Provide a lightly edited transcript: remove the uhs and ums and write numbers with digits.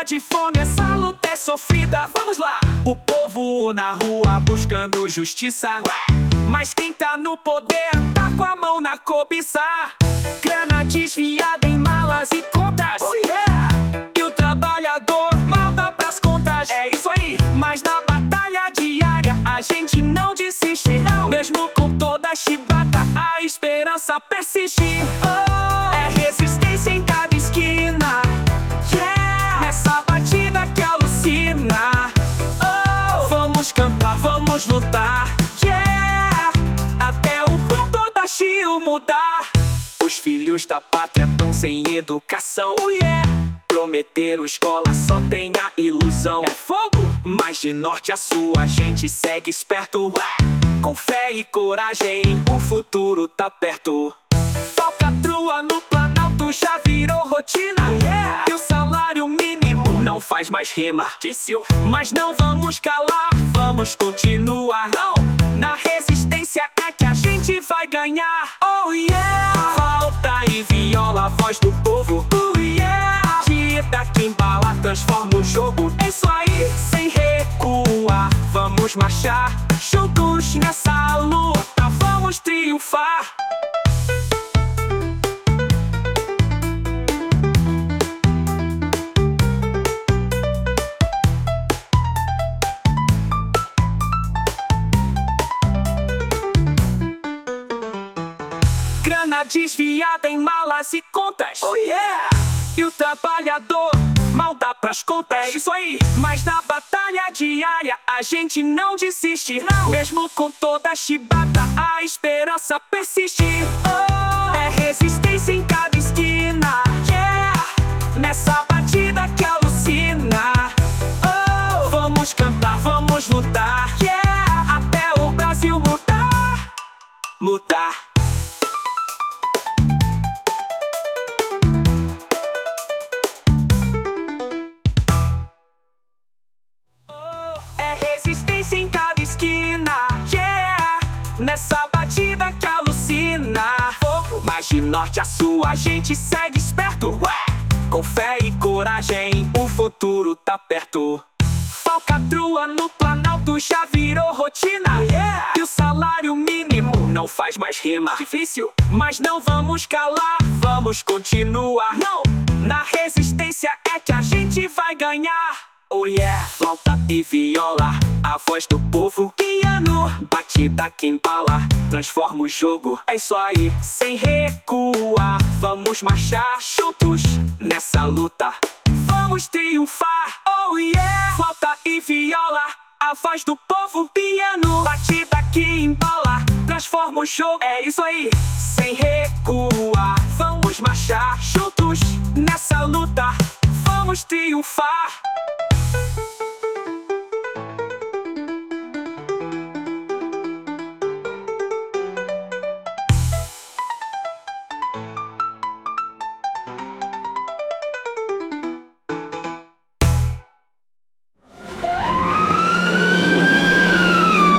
de fome, essa luta é sofrida. Vamos lá! O povo na rua buscando justiça, mas quem tá no poder tá com a mão na cobiça. Grana desviada em malas e contas, oh yeah! E o trabalhador mal dá pras contas. É isso aí! Mas na batalha diária a gente não desiste, não. Mesmo com toda a chibata, a esperança persiste. Oh, é resistência em cada esquina, yeah! Nessa batida que alucina. Oh, vamos cantar, vamos lutar, yeah! Até o ponto da Chio mudar. Os filhos da pátria tão sem educação, oh yeah! Prometeram escola, só tem a ilusão. É fogo, mas de norte a sul a gente segue esperto. Com fé e coragem, o futuro tá perto. Falcatrua no Planalto já virou rotina, yeah! E o salário mínimo não faz mais rima, disse-o. Mas não vamos calar, vamos continuar, não. Na resistência é que a gente vai ganhar, oh yeah! Falta e viola a voz do povo, oh yeah! Dieta que embala, transforma o jogo. É isso aí, sem recuar, vamos marchar juntos nessa luta, vamos triunfar. Grana desviada em malas e contas, oh yeah! E o trabalhador mal dá pras contas. É isso aí! Mas na batalha diária a gente não desiste, não. Mesmo com toda a chibata, a esperança persiste. Oh, é resistência em cada esquina, yeah! Nessa batida que alucina. Oh, vamos cantar, vamos lutar, yeah! Até o Brasil mudar, mudar. Resistência em cada esquina, yeah! Nessa batida que alucina. Mas de norte a sul a gente segue esperto, com fé e coragem, o futuro tá perto. Falcatrua no Planalto já virou rotina, yeah! E o salário mínimo não faz mais rima, difícil, mas não vamos calar, vamos continuar, não. Na resistência é que a gente vai ganhar. Oh yeah, flauta e viola, a voz do povo, piano, batida que embala, transforma o jogo. É isso aí, sem recuar, vamos marchar juntos nessa luta, vamos triunfar. Oh yeah, flauta e viola, a voz do povo, piano, batida que embala, transforma o jogo. É isso aí, sem recuar,